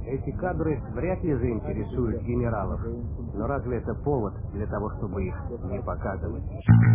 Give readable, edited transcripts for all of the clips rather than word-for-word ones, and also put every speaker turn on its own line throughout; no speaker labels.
Эти кадры вряд ли заинтересуют генералов. Но разве это повод для того, чтобы их не показывать?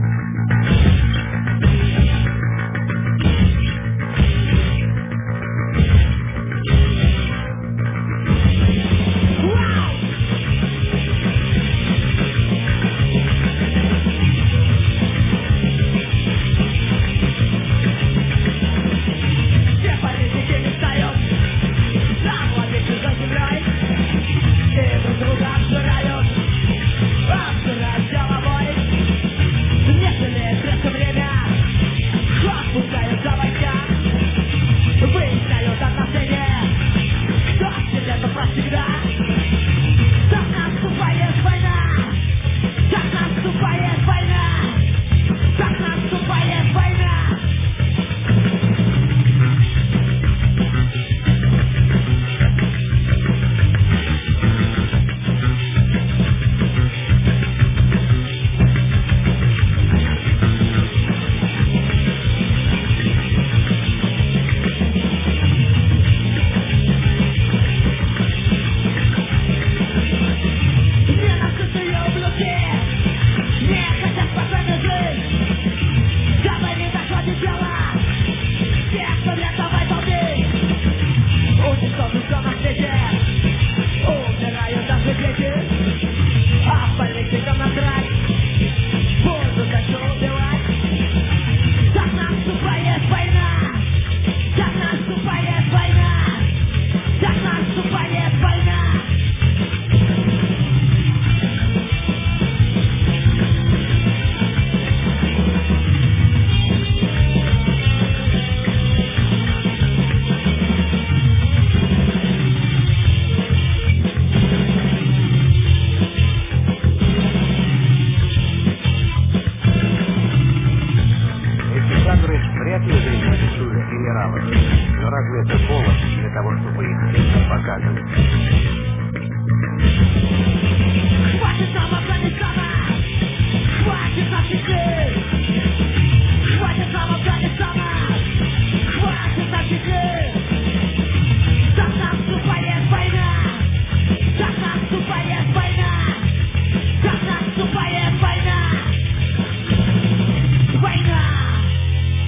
Вряд ли заинтересуют генералов. Но разве это повод для того, чтобы их не показывать?